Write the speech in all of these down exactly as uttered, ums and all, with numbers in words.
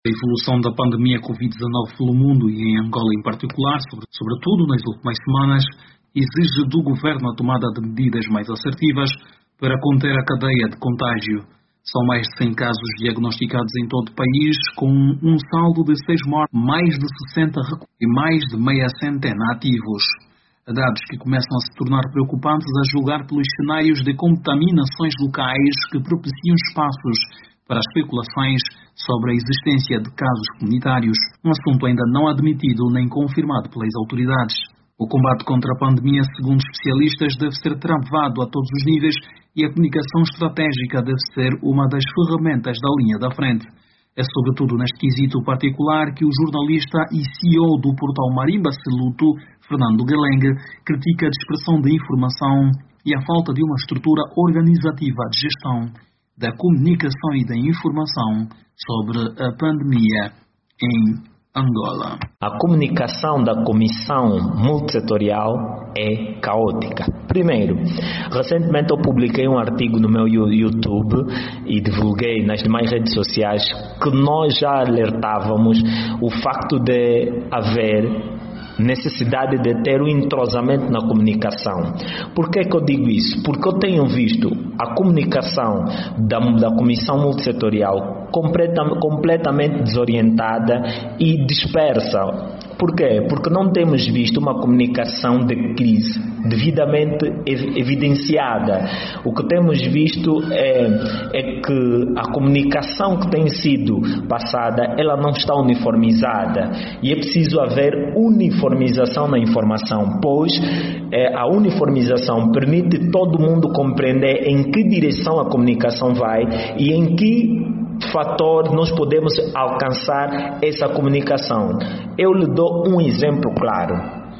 A evolução da pandemia covid dezenove pelo mundo e em Angola em particular, sobre, sobretudo nas últimas semanas, exige do governo a tomada de medidas mais assertivas para conter a cadeia de contágio. São mais de cem casos diagnosticados em todo o país, com um saldo de seis mortes, mais de sessenta recuperados e mais de meia centena ativos. Dados que começam a se tornar preocupantes a julgar pelos cenários de contaminações locais que propiciam espaços para especulações sobre a existência de casos comunitários, um assunto ainda não admitido nem confirmado pelas autoridades. O combate contra a pandemia, segundo especialistas, deve ser travado a todos os níveis e a comunicação estratégica deve ser uma das ferramentas da linha da frente. É sobretudo neste quesito particular que o jornalista e C E O do portal Marimba Seluto, Fernando Galengue, critica a dispersão de informação e a falta de uma estrutura organizativa de gestão da comunicação e da informação sobre a pandemia em Angola. A comunicação da Comissão Multissetorial é caótica. Primeiro, recentemente eu publiquei um artigo no meu YouTube e divulguei nas demais redes sociais que nós já alertávamos o facto de haver necessidade de ter um entrosamento na comunicação. Por que que eu digo isso? Porque eu tenho visto a comunicação da, da Comissão Multissetorial completa, completamente desorientada e dispersa. Por quê? Porque não temos visto uma comunicação de crise devidamente evidenciada. O que temos visto é, é que a comunicação que tem sido passada, ela não está uniformizada. E é preciso haver uniformização na informação, pois é, a uniformização permite todo mundo compreender em que direção a comunicação vai e em que fator nós podemos alcançar essa comunicação. Eu lhe dou um exemplo claro.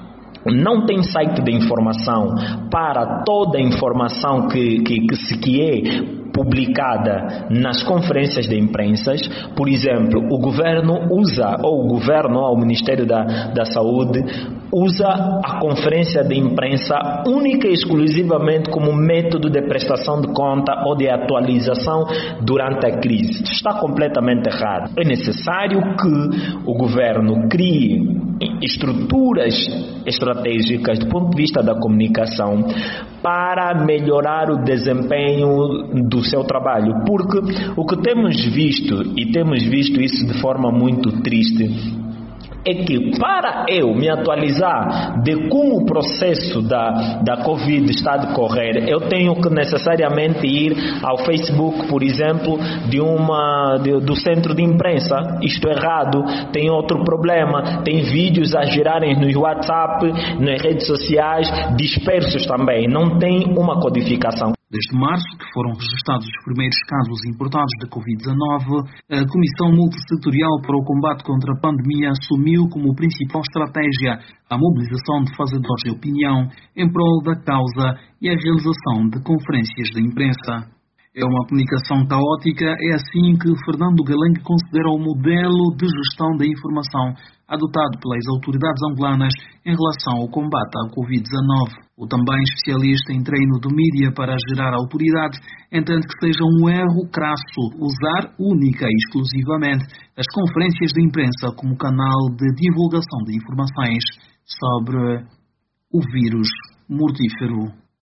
Não tem site de informação para toda a informação que, que, que, se, que é publicada nas conferências de imprensa. Por exemplo, o governo usa, ou o governo, ou o Ministério da, da Saúde, usa a conferência de imprensa única e exclusivamente como método de prestação de conta ou de atualização durante a crise. Está completamente errado. É necessário que o governo crie estruturas estratégicas do ponto de vista da comunicação para melhorar o desempenho do seu trabalho, porque o que temos visto, e temos visto isso de forma muito triste, é que para eu me atualizar de como o processo da, da Covid está a decorrer, eu tenho que necessariamente ir ao Facebook, por exemplo, de uma, de, do centro de imprensa. Isto é errado. Tem outro problema, tem vídeos a girarem no WhatsApp, nas redes sociais, dispersos também, não tem uma codificação. Desde março, que foram registrados os primeiros casos importados da covid dezenove, a Comissão Multissetorial para o Combate contra a Pandemia assumiu como principal estratégia a mobilização de fazedores de opinião em prol da causa e a realização de conferências de imprensa. É uma comunicação caótica, é assim que Fernando Galengue considera o modelo de gestão da informação adotado pelas autoridades angolanas em relação ao combate à covid dezenove. O também especialista em treino de mídia para gerar autoridade entende que seja um erro crasso usar única e exclusivamente as conferências de imprensa como canal de divulgação de informações sobre o vírus mortífero.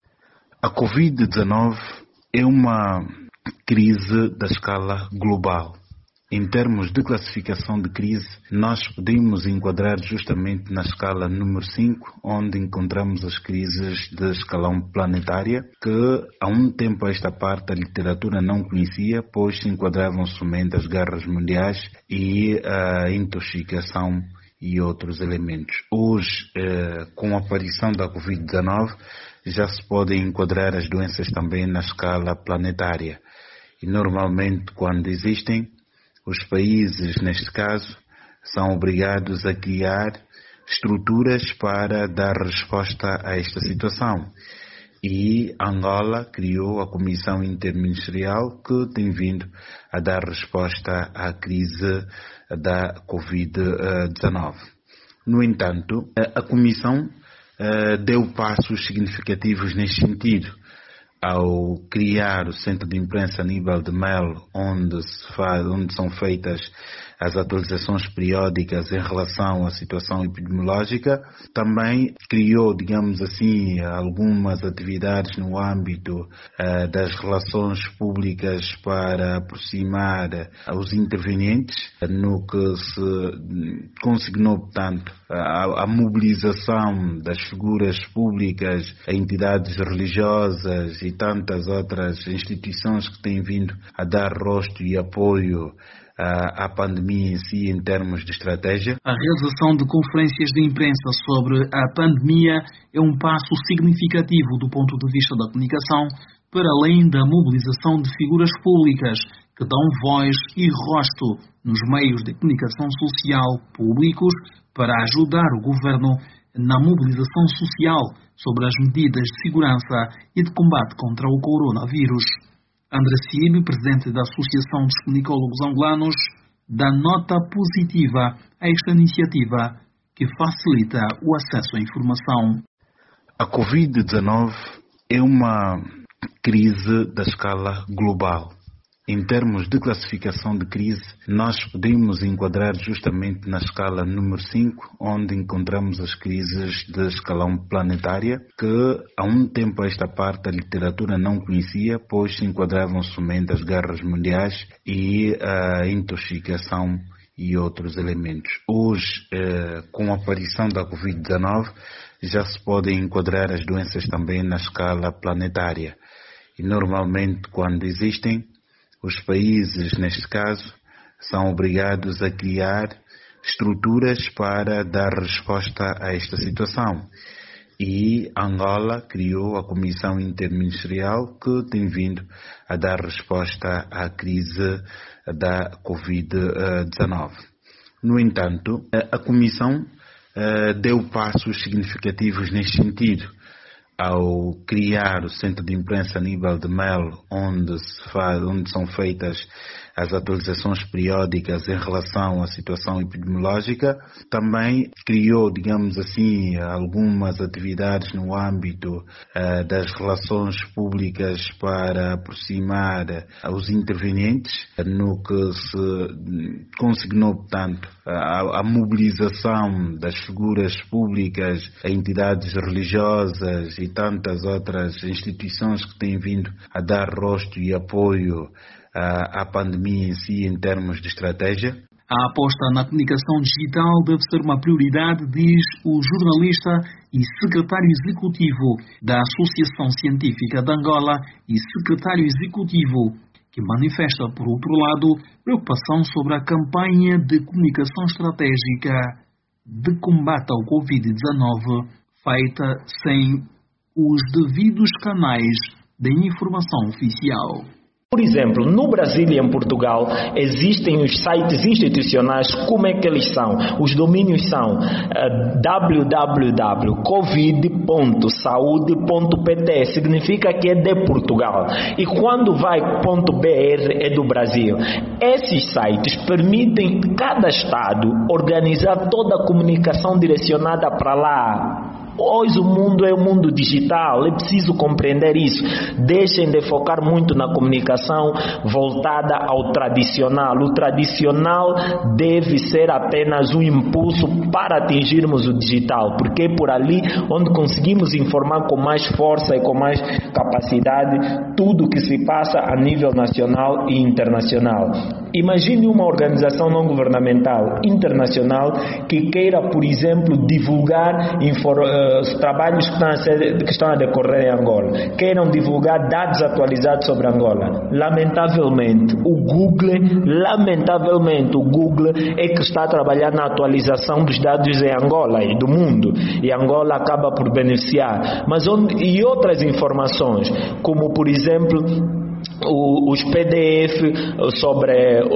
A covid dezenove é uma crise da escala global. Em termos de classificação de crise, nós podemos enquadrar justamente na escala número cinco, onde encontramos as crises de escalão planetária, que há um tempo a esta parte a literatura não conhecia, pois se enquadravam somente as guerras mundiais e a intoxicação e outros elementos. Hoje, eh, com a aparição da covid dezenove, já se podem enquadrar as doenças também na escala planetária. E normalmente, quando existem, os países, neste caso, são obrigados a criar estruturas para dar resposta a esta situação. E Angola criou a Comissão Interministerial que tem vindo a dar resposta à crise da covid dezenove. No entanto, a Comissão deu passos significativos neste sentido, ao criar o Centro de Imprensa Aníbal de Melo, onde, se faz, onde são feitas as atualizações periódicas em relação à situação epidemiológica. Também criou, digamos assim, algumas atividades no âmbito uh, das relações públicas para aproximar os intervenientes, no que se consignou, portanto, a, a mobilização das figuras públicas, entidades religiosas e tantas outras instituições que têm vindo a dar rosto e apoio à pandemia em si, em termos de estratégia. A realização de conferências de imprensa sobre a pandemia é um passo significativo do ponto de vista da comunicação, para além da mobilização de figuras públicas que dão voz e rosto nos meios de comunicação social públicos para ajudar o governo na mobilização social sobre as medidas de segurança e de combate contra o coronavírus. André Cib, presidente da Associação dos Comunicólogos Angolanos, dá nota positiva a esta iniciativa que facilita o acesso à informação. A covid dezenove é uma crise da escala global. Em termos de classificação de crise, nós podemos enquadrar justamente na escala número cinco, onde encontramos as crises de escalão planetária, que há um tempo a esta parte a literatura não conhecia, pois se enquadravam somente as guerras mundiais e a intoxicação e outros elementos. Hoje, eh, com a aparição da covid dezenove, já se podem enquadrar as doenças também na escala planetária. E normalmente, quando existem, os países, neste caso, são obrigados a criar estruturas para dar resposta a esta situação. E Angola criou a Comissão Interministerial que tem vindo a dar resposta à crise da covid dezenove. No entanto, a Comissão deu passos significativos neste sentido, ao criar o Centro de Imprensa Aníbal de Melo, onde, se faz, onde são feitas as atualizações periódicas em relação à situação epidemiológica. Também criou, digamos assim, algumas atividades no âmbito uh, das relações públicas para aproximar os intervenientes, no que se consignou, portanto, a, a mobilização das figuras públicas, entidades religiosas e tantas outras instituições que têm vindo a dar rosto e apoio à pandemia em si, em termos de estratégia. A aposta na comunicação digital deve ser uma prioridade, diz o jornalista e secretário executivo da Associação Científica de Angola e secretário executivo, que manifesta, por outro lado, preocupação sobre a campanha de comunicação estratégica de combate ao covid dezenove, feita sem os devidos canais de informação oficial. Por exemplo, no Brasil e em Portugal existem os sites institucionais. Como é que eles são? Os domínios são uh, w w w ponto covid ponto saude ponto p t, significa que é de Portugal. E quando vai .br é do Brasil. Esses sites permitem cada estado organizar toda a comunicação direcionada para lá. Hoje o mundo é um mundo digital, é preciso compreender isso. Deixem de focar muito na comunicação voltada ao tradicional. O tradicional deve ser apenas um impulso para atingirmos o digital, porque é por ali onde conseguimos informar com mais força e com mais capacidade tudo o que se passa a nível nacional e internacional. Imagine uma organização não governamental internacional que queira, por exemplo, divulgar informações, os trabalhos que estão, a ser, que estão a decorrer em Angola, queiram divulgar dados atualizados sobre Angola. Lamentavelmente, o Google, lamentavelmente, o Google é que está a trabalhar na atualização dos dados em Angola e do mundo, e Angola acaba por beneficiar. Mas onde, e outras informações, como por exemplo O, os P D F sobre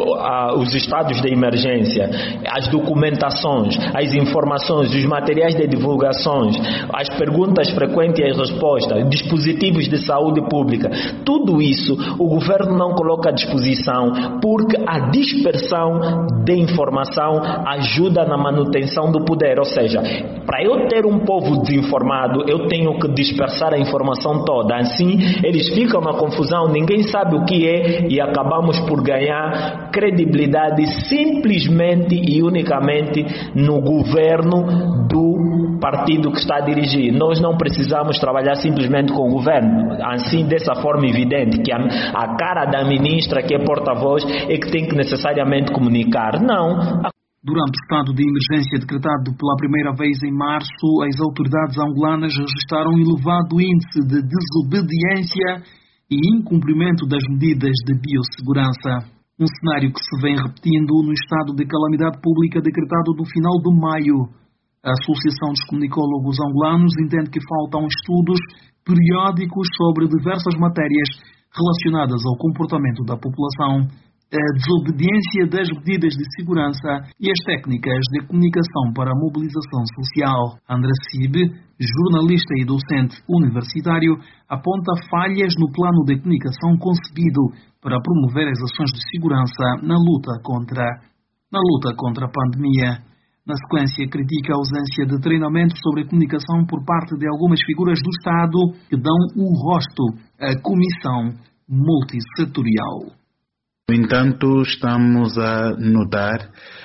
a, os estados de emergência, as documentações, as informações, os materiais de divulgações, as perguntas frequentes e as respostas, dispositivos de saúde pública, tudo isso o governo não coloca à disposição porque a dispersão de informação ajuda na manutenção do poder. Ou seja, para eu ter um povo desinformado, eu tenho que dispersar a informação toda. Assim, eles ficam na confusão, ninguém ninguém sabe o que é e acabamos por ganhar credibilidade simplesmente e unicamente no governo do partido que está a dirigir. Nós não precisamos trabalhar simplesmente com o governo, assim dessa forma evidente, que a, a cara da ministra, que é porta-voz, é que tem que necessariamente comunicar. Não. Durante o estado de emergência decretado pela primeira vez em março, as autoridades angolanas registraram um elevado índice de desobediência e incumprimento das medidas de biossegurança. Um cenário que se vem repetindo no estado de calamidade pública decretado no final de maio. A Associação dos Comunicólogos Angolanos entende que faltam estudos periódicos sobre diversas matérias relacionadas ao comportamento da população, a desobediência das medidas de segurança e as técnicas de comunicação para a mobilização social. André Sibe, jornalista e docente universitário, aponta falhas no plano de comunicação concebido para promover as ações de segurança na luta contra, na luta contra a pandemia. Na sequência, critica a ausência de treinamento sobre a comunicação por parte de algumas figuras do Estado que dão o rosto à comissão multissetorial. No entanto, estamos a notar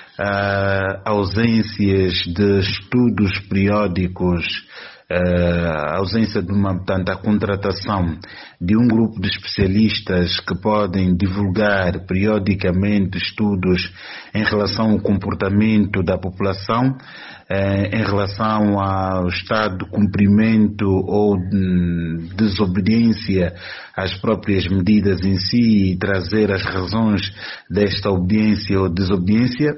uh, ausências de estudos periódicos, uh, a ausência de uma, portanto, a contratação de um grupo de especialistas que podem divulgar periodicamente estudos em relação ao comportamento da população, eh, em relação ao estado de cumprimento ou de desobediência às próprias medidas em si e trazer as razões desta obediência ou desobediência.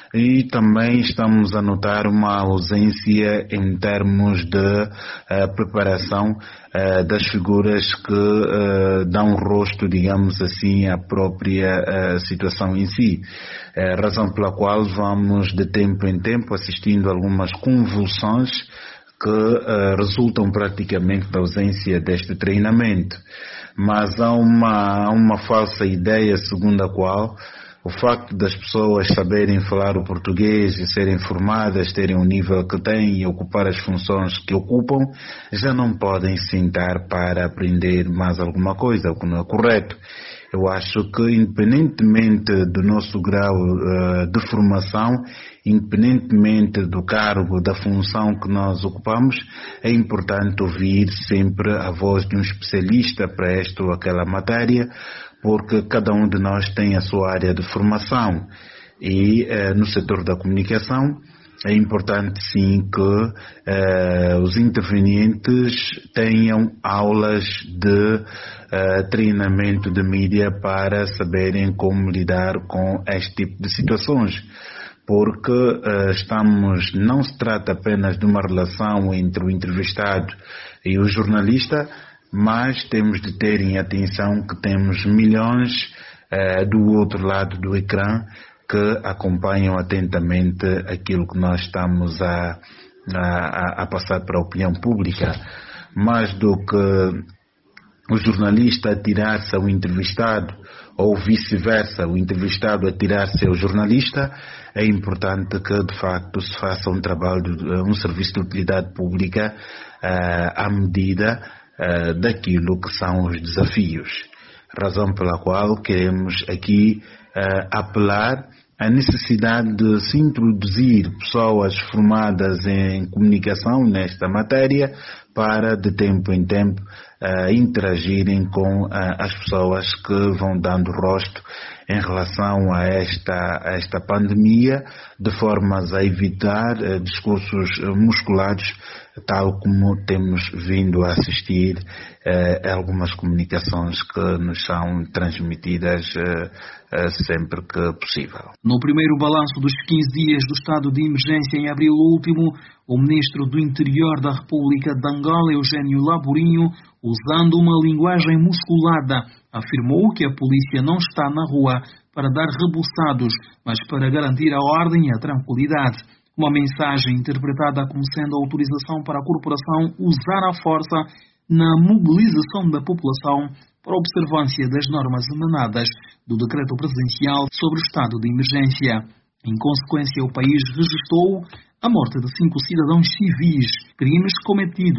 E também estamos a notar uma ausência em termos de uh, preparação uh, das figuras que uh, dão rosto, digamos assim, à própria uh, situação em si. Uh, razão pela qual vamos de tempo em tempo assistindo a algumas convulsões que uh, resultam praticamente da ausência deste treinamento. Mas há uma, há uma falsa ideia segundo a qual o facto das pessoas saberem falar o português e serem formadas, terem o nível que têm e ocupar as funções que ocupam, já não podem sentar para aprender mais alguma coisa, o que não é correto. Eu acho que, independentemente do nosso grau uh, de formação, independentemente do cargo, da função que nós ocupamos, é importante ouvir sempre a voz de um especialista para esta ou aquela matéria, porque cada um de nós tem a sua área de formação e eh, no setor da comunicação é importante sim que eh, os intervenientes tenham aulas de eh, treinamento de mídia para saberem como lidar com este tipo de situações. Porque uh, estamos, não se trata apenas de uma relação entre o entrevistado e o jornalista, mas temos de ter em atenção que temos milhões uh, do outro lado do ecrã que acompanham atentamente aquilo que nós estamos a, a, a passar para a opinião pública. Mais do que o jornalista atirar-se ao entrevistado ou vice-versa, o entrevistado atirar-se ao jornalista, é importante que de facto se faça um trabalho, um serviço de utilidade pública uh, à medida uh, daquilo que são os desafios. Razão pela qual queremos aqui uh, apelar à necessidade de se introduzir pessoas formadas em comunicação nesta matéria para de tempo em tempo uh, interagirem com uh, as pessoas que vão dando rosto em relação a esta, a esta pandemia, de formas a evitar uh, discursos uh, musculados, tal como temos vindo a assistir uh, a algumas comunicações que nos são transmitidas uh, uh, sempre que possível. No primeiro balanço dos quinze dias do estado de emergência em abril último, o ministro do Interior da República de Angola, Eugênio Laburinho, usando uma linguagem musculada, afirmou que a polícia não está na rua para dar rebuçados, mas para garantir a ordem e a tranquilidade. Uma mensagem interpretada como sendo a autorização para a corporação usar a força na mobilização da população para a observância das normas emanadas do decreto presidencial sobre o estado de emergência. Em consequência, o país registrou a morte de cinco cidadãos civis, crimes cometidos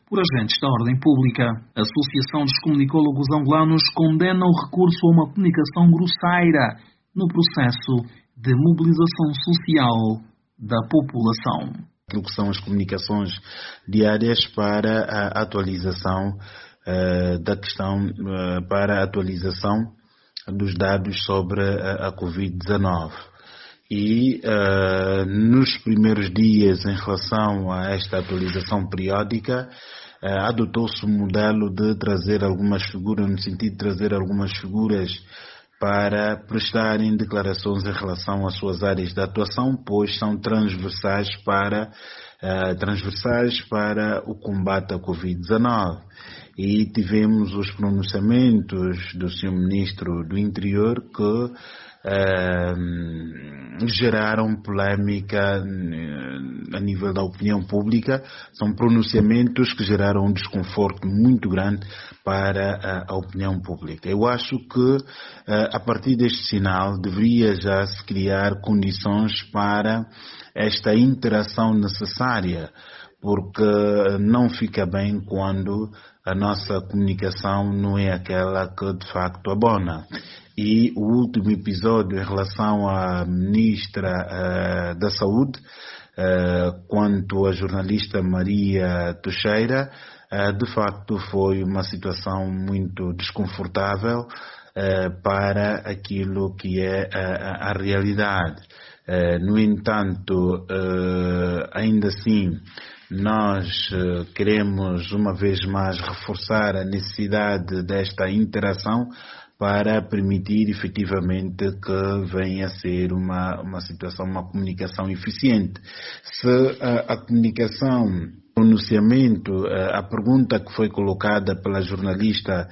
por agentes da ordem pública. A Associação dos Comunicólogos Angolanos condena o recurso a uma comunicação grosseira no processo de mobilização social da população. Aquilo que são as comunicações diárias para a atualização uh, da questão, uh, para a atualização dos dados sobre a, a covid dezenove. E uh, nos primeiros dias, em relação a esta atualização periódica, uh, adotou-se o modelo de trazer algumas figuras, no sentido de trazer algumas figuras para prestarem declarações em relação às suas áreas de atuação, pois são transversais para, uh, transversais para o combate à covid dezenove. E tivemos os pronunciamentos do senhor Ministro do Interior que Uh, geraram polémica uh, a nível da opinião pública. São pronunciamentos que geraram um desconforto muito grande para uh, a opinião pública. Eu acho que uh, a partir deste sinal deveria já se criar condições para esta interação necessária, porque não fica bem quando a nossa comunicação não é aquela que de facto abona. E o último episódio em relação à Ministra uh, da Saúde, uh, quanto à jornalista Maria Teixeira, uh, de facto foi uma situação muito desconfortável uh, para aquilo que é a, a realidade. Uh, no entanto, uh, ainda assim, nós uh, queremos uma vez mais reforçar a necessidade desta interação para permitir efetivamente que venha a ser uma, uma situação, uma comunicação eficiente. Se a, a comunicação, o pronunciamento, a, a pergunta que foi colocada pela jornalista,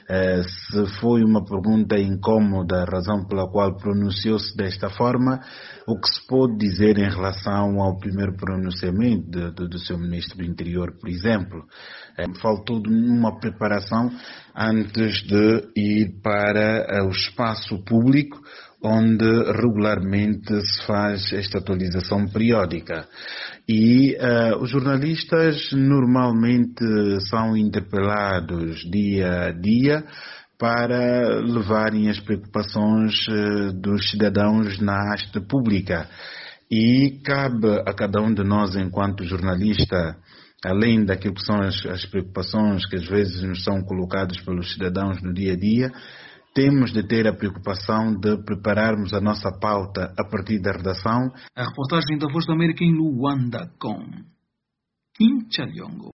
se foi uma pergunta incômoda, a razão pela qual pronunciou-se desta forma, o que se pode dizer em relação ao primeiro pronunciamento de, de, do seu Ministro do Interior, por exemplo, faltou uma preparação antes de ir para o espaço público, onde regularmente se faz esta atualização periódica. E uh, os jornalistas normalmente são interpelados dia a dia para levarem as preocupações uh, dos cidadãos na haste pública. E cabe a cada um de nós, enquanto jornalista, além daquilo que são as, as preocupações que às vezes nos são colocadas pelos cidadãos no dia a dia, temos de ter a preocupação de prepararmos a nossa pauta a partir da redação. A reportagem da Voz da América em Luanda com Kim Chaliongo.